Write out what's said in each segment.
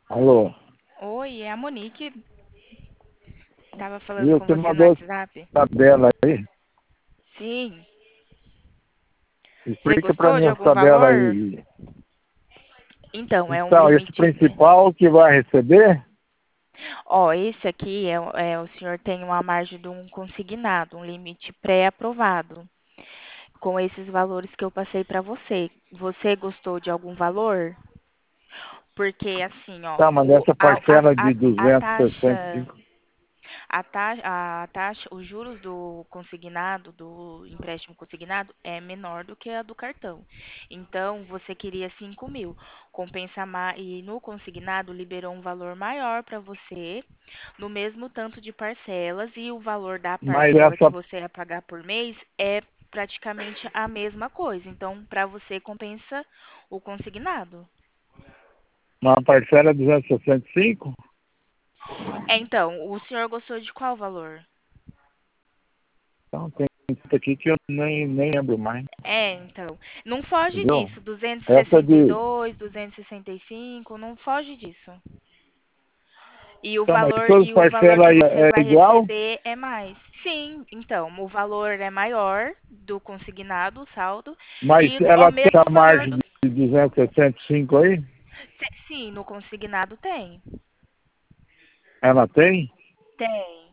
Alô, Oi, é a Monique. Tava falando viu? com Você você no mandou WhatsApp. a tabela aí? Sim. Você Explica pra gostou mim de essa algum tabela valor? aí. Então, é um Então, esse limite. principal que vai receber, Ó, esse aqui o senhor tem uma margem de um consignado, um limite pré-aprovado, com esses valores que eu passei para você. Você gostou de algum valor? Porque assim, ó, tá, mas essa parcela de a duzentos e sessenta e taxa. cinco, A taxa, os juros do consignado, do empréstimo consignado, é menor do que a do cartão. Então, você queria 5.000, compensa mais, e no consignado liberou um valor maior para você, no mesmo tanto de parcelas, e o valor da mas parcela que essa você ia pagar por mês é praticamente a mesma coisa. Então, para você compensa o consignado. uma parcela de 265, Então, o senhor gostou de qual valor? então tem isso aqui que eu nem lembro mais, Então, não foge entendeu? disso. Duzentos e Essa sessenta e de. dois, 265, não foge disso. E o Então, mas valor todas as e o valor parcelas que aí você é vai igual, receber é mais. Sim, então, o valor é maior do consignado, o saldo, mas e o ela tem mesmo a valor margem do. de 265 aí? Sim, no consignado tem. Ela tem? Tem.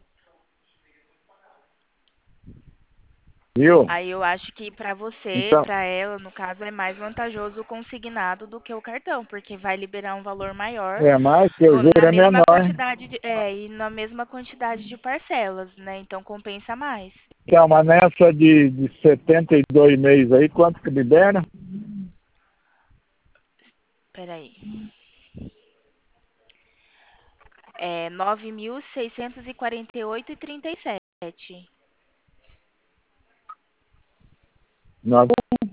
Viu? Aí eu acho que para você, Então, para ela, no caso, é mais vantajoso o consignado do que o cartão, porque vai liberar um valor maior é mais que o na juro é mesma menor. quantidade e na mesma quantidade de parcelas, né? Então compensa mais. Então, mas nessa de 72 meses aí, quanto que libera? Peraí. É 9.648,37. Nós-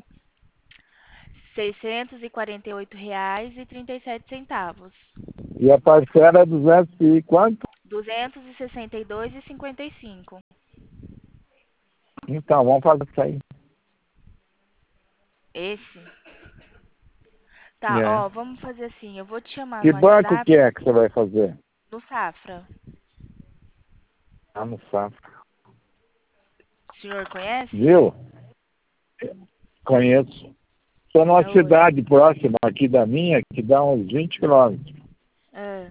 R$ 648,37. E a parcela é 200 e quanto? 262,55. Então, vamos fazer isso aí. Esse? Tá, É. ó, vamos fazer assim. Eu vou te chamar Que no banco que WhatsApp, é que você vai fazer? no Safra. Ah, no Safra. O senhor conhece? Viu? Conheço. Estou numa Oi. cidade próxima aqui da minha, que dá uns 20 quilômetros. Ah,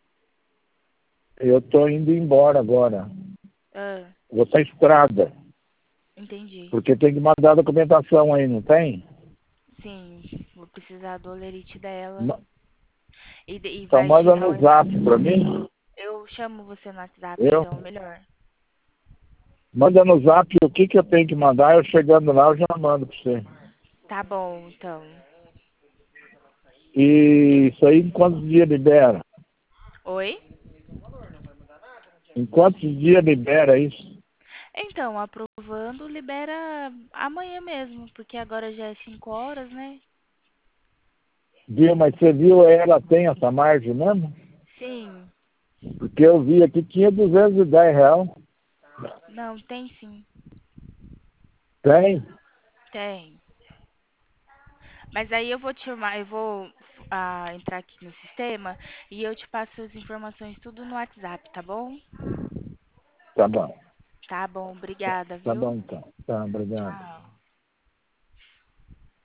Eu estou indo embora agora. ah, Vou pra estrada. entendi. Porque tem que mandar a documentação aí, não tem? Sim, vou precisar do olerite dela. Ma- E Então vai manda tirar no zap para mim. Eu chamo você no WhatsApp, Eu então, melhor. Manda no zap o que eu tenho que mandar. Eu chegando lá, eu já mando para você. Tá bom, então. E isso aí em quantos dias libera? Oi? Em quantos dias libera isso? Então, aprovando, libera amanhã mesmo, porque agora já é 5 horas, né? Viu? Mas você viu, ela tem essa margem mesmo? Sim. Porque eu vi aqui que tinha R$ 210. Não, tem sim. Tem? Tem. Mas aí eu vou te chamar, eu vou entrar aqui no sistema e eu te passo as informações tudo no WhatsApp, tá bom? Tá bom. Tá bom, obrigada, Tá viu? bom então. Tá, obrigado. Tchau.